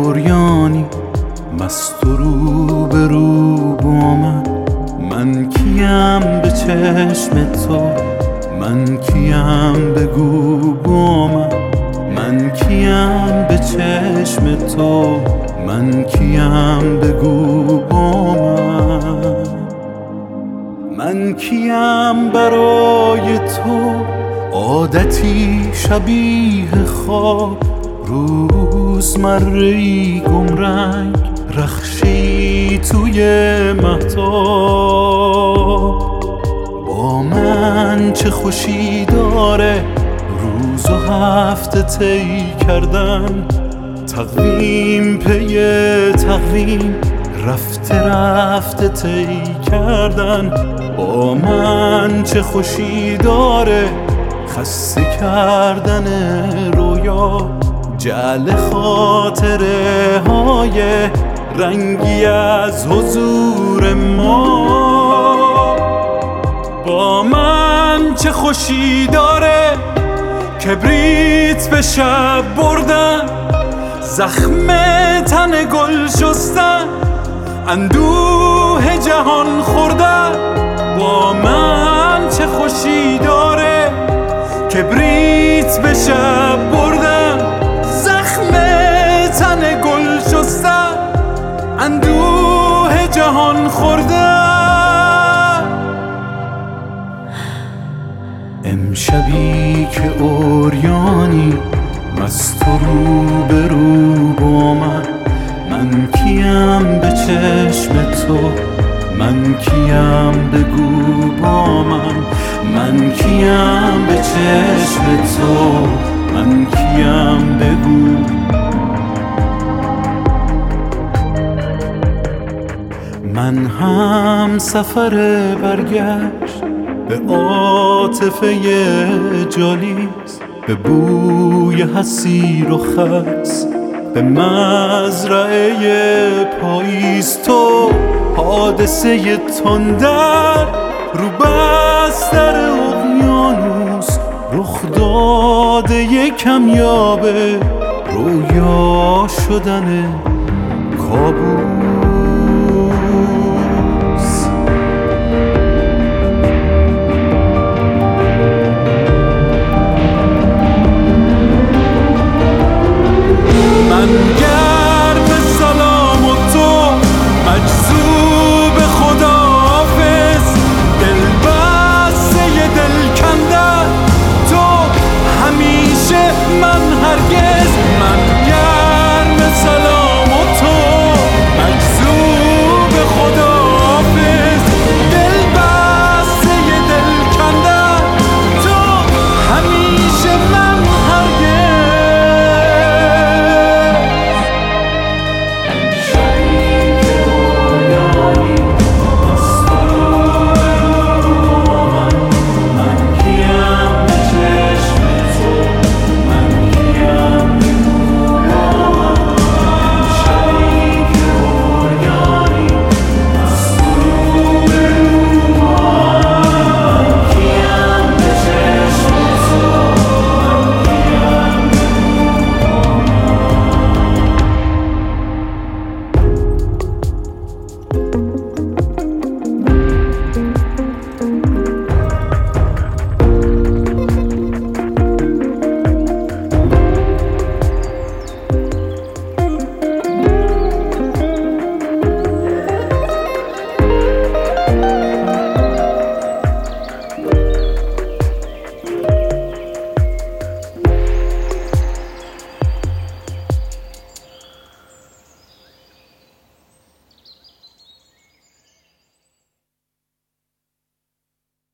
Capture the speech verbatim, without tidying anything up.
اوریانی مست و رو به رو با من. من کیم به چشم تو، من کیم بگو با من. من کیم به چشم تو، من کیم بگو با من. من کیم برای تو عادتی شبیه خواب، روزمره‌ای گمرنگ رخشی توی مهتاب. با من چه خوشی داره روز و هفته طی کردن، تقویم پی تقویم رفته رفته طی کردن. با من چه خوشی داره خسته کردن رویا، جعل خاطره های رنگی از حضور ما. با من چه خوشی داره کبریت به شب بردن، زخم تن گل شستن، اندوه جهان خوردن. با من چه خوشی داره کبریت به شب بردن، زخم تن گل شستن، اندوه جهان خوردن. امشبی که اوریانی مست و رو به رو با من. من کیم به چشم تو، من کیم بگو با من. من کیم به چشم تو، من کیم بگو. من هم سفر برگشت به عاطفه جالیز، به بوی حسیر و خس، به مزرعه پاییز. تو حادثه تندر رو بستر اقیانوس، رخ داده کمیابه رویا شدن کابوس.